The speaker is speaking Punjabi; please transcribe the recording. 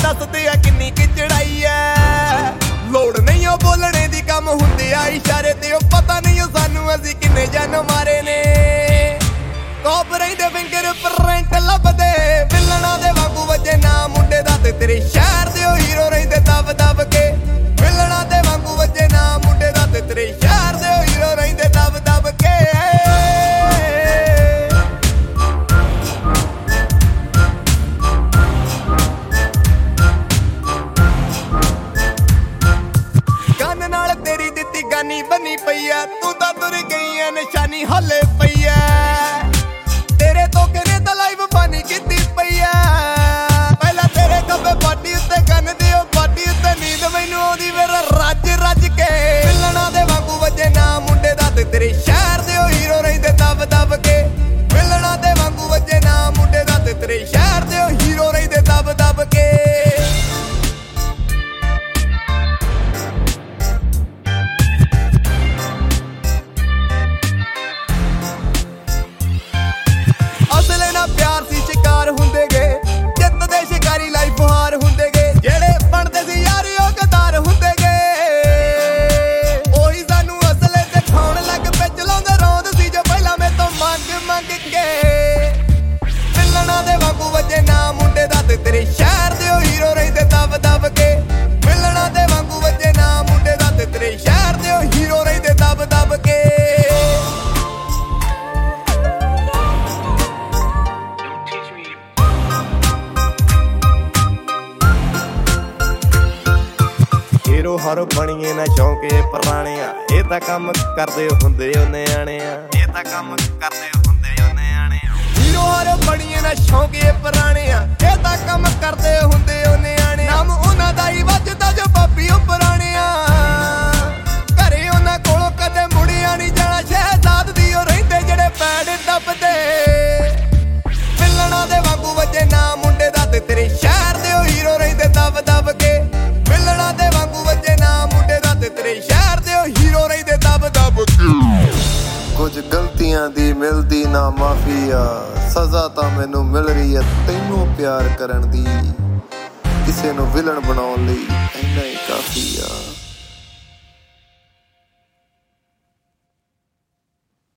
ਦੱਸਦੇ ਆ ਕਿੰਨੀ ਕਿ ਚੜਾਈ ਐ। ਲੋੜ ਨਹੀਂ ਉਹ ਬੋਲਣੇ ਦੀ, ਕੰਮ ਹੁੰਦੇ ਆ ਇਸ਼ਾਰੇ ਤੇ। ਉਹ ਪਤਾ ਨਹੀਂ ਉਹ ਸਾਨੂੰ ਅਸੀਂ ਕਿੰਨੇ ਜਨ ਮਾਰੇ ਨੇ। ਕੋਪ ਰਹਿੰਦੇ ਫਿੰਗਰ ਪ੍ਰਿੰਟ ਲੱਭਦੇ, ਵਿਲਣਾ ਦੇ ਵਾਂਗੂ ਵੱਜੇ ਨਾ ਮੁੰਡੇ ਦਾ ਤੇ ਤੇਰੇ ਸ਼ਹਿਰ ਦੇ ਉਹ ਹੀਰੋ ਰਹਿੰਦੇ ਦਬ ਦਬ ਕੇ। ਵਿਲਣਾ ਦੇ ਵਾਂਗੂ ਵੱਜੇ ਨਾ ਮੁੰਡੇ ਦਾ ਤੇ ਤੇਰੇ ਸ਼ਹਿਰ ਦੇ ਉਹ ਹੀਰੋ ਰਹਿੰਦੇ ਦਬ ਦਬ ਕੇ। ਕੰਨ ਨਾਲ ਤੇਰੀ ਦਿੱਤੀ ਗਾਨੀ ਬਣੀ ਪਈ ਐ, ਤੂੰ ਤਾਂ ਤੁਰ ਗਈ ਐ ਨਿਸ਼ਾਨੀ ਹੱਲੇ ਪਈ ਐ। ਤੇਰੇ ਤੋਂ ਕਿਨੇ ਤਾਂ ਲਾਈਵ ਬਾਨੀ ਕੀਤੀ ਪਈ ਐ। ਪਹਿਲਾਂ ਤੇਰੇ ਖੱਬੇ ਬਾਡੀ ਉੱਤੇ ਕੰਨ ਦੀ ਉਹ ਬਾਡੀ ਉੱਤੇ ਨੀਂਦ ਮੈਨੂੰ ਆਉਂਦੀ ਮੇਰਾ ਰੱਜ ਰੱਜ ਕੇ। ਵਿਲਣਾ ਦੇ ਵਾਂਗੂ ਵੱਜੇ ਨਾ ਮੁੰਡੇ ਦਾ ਤੇ ਤੇਰੇ ਸ਼ਹਿਰ ਦੇ ਉਹ ਹੀਰੋ ਰਹਿੰਦੇ ਦਬ ਦਬ ਕੇ। ਵਿਲਣਾ ਦੇ ਵਾਂਗੂ ਵੱਜੇ ਨਾ ਮੁੰਡੇ ਦਾ ਤੇ ਤੇਰੇ ਸ਼ਹਿਰ ਦੇ ਉਹ ਹੀਰੋ ਰਹਿੰਦੇ ਦਬ ਦਬ ਕੇ। ਪਿਆਰ ਸੀ ਸ਼ਿਕਾਰ ਹੁੰਦੇ ਗਏ, ਜਿੱਤ ਦੇ ਸ਼ਿਕਾਰੀ ਲਾਈਫ ਹਾਰ ਹੁੰਦੇ ਗਏ। ਜਿਹੜੇ ਬਣਦੇ ਸੀ ਯਾਰ ਉਹ ਗਦਾਰ ਹੁੰਦੇ ਗਏ। ਉਹੀ ਸਾਨੂੰ ਅਸਲੇ ਤੇ ਖਾਉਣ ਲੱਗ ਪਏ, ਚਲਾਉਂਦੇ ਰੌਂਦ ਸੀ ਜੋ ਪਹਿਲਾਂ ਮੇਰੇ ਤੋਂ ਮੰਗ ਮੰਗ ਕੇ। ਵਿਲਣਾ ਦੇ ਵਾਂਗੂ ਵੱਜੇ ਨਾ ਮੁੰਡੇ ਦਾ ਤੇ ਤੇਰੇ ਸ਼ਹਿਰ ਦੇ ਉਹ ਹੀਰੋ ਰਹਿੰਦੇ ਦਬ ਦਬ ਕੇ। ਵਿਲਣਾ ਦੇ ਵਾਂਗੂ ਵੱਜੇ ਨਾ ਮੁੰਡੇ ਦਾ ਤੇ ਤੇਰੇ ਸ਼ਹਿਰ ਦੇ ਉਹ ਹੀਰੋ ਰਹਿੰਦੇ ਦਬ ਦਬ ਕੇ। ਹੀਰੋ ਹਰ ਬਣੀਏ ਨਾ ਸ਼ੌਂਕ ਇਹ ਪੁਰਾਣੇ ਆ, ਇਹ ਤਾਂ ਕੰਮ ਕਰਦੇ ਹੁੰਦੇ ਉਹ ਨਿਆਣੇ ਆ। ਇਹ ਤਾਂ ਕੰਮ ਕਰਦੇ ਹੁੰਦੇ ਉਹ ਨਿਆਣੇ ਆ। ਹੀਰੋ ਹਰ ਬਣੀਏ ਨਾ ਸ਼ੌਂਕ ਇਹ ਪੁਰਾਣੇ ਆ, ਇਹ ਤਾਂ ਕੰਮ ਕਰਦੇ ਹੁੰਦੇ ਉਹ ਨਿਆਣੇ। ਨਾਮ ਉਹਨਾਂ ਦਾ ਹੀ ਵੱਜਦਾ ਜੋ ਬਾਬੀ ਉਹ ਪੁਰਾਣੇ ਆ। ਘਰੇ ਉਹਨਾਂ ਕੋਲੋਂ ਕਦੇ ਮੁੜਿਆ ਨਹੀਂ ਜਾਣਾ, ਸ਼ਹਿਜ਼ਾਦ ਦੀ ਉਹ ਰਹਿੰਦੇ ਜਿਹੜੇ ਪੈੜ ਦੱਬਦੇ। ਵਿਲਣਾ ਦੇ ਵਾਂਗੂ ਵੱਜੇ ਨਾ ਮੁੰਡੇ ਦਾ ਤੇ ਤੇਰੇ ਸ਼ਹਿਰ ਦੇ ਉਹ ਹੀਰੋ ਰਹਿੰਦੇ ਦਬ ਦਬ ਕੇ। ਵਿਲਣਾ ਦੇ ਵਾਂਗੂ ਵੱਜੇ ਨਾ ਮੁੰਡੇ ਦਾ ਤੇ ਤੇਰੇ ਸ਼ਹਿਰ ਦੇ ਉਹ ਹੀਰੋ ਰਹਿੰਦੇ ਦਬ ਦਬ ਕੇ। ਕੁਝ ਗਲਤੀਆਂ ਦੀ ਮਿਲਦੀ ਨਾ ਮਾਫੀ ਆ, ਸਜ਼ਾ ਤਾਂ ਮੈਨੂੰ ਮਿਲ ਰਹੀ ਐ ਤੈਨੂੰ ਪਿਆਰ ਕਰਨ ਦੀ। ਕਿਸੇ ਨੂੰ ਵਿਲਣ ਬਣਾਉਣ ਲਈ ਇੰਨਾ ਹੀ ਕਾਫੀ ਆ।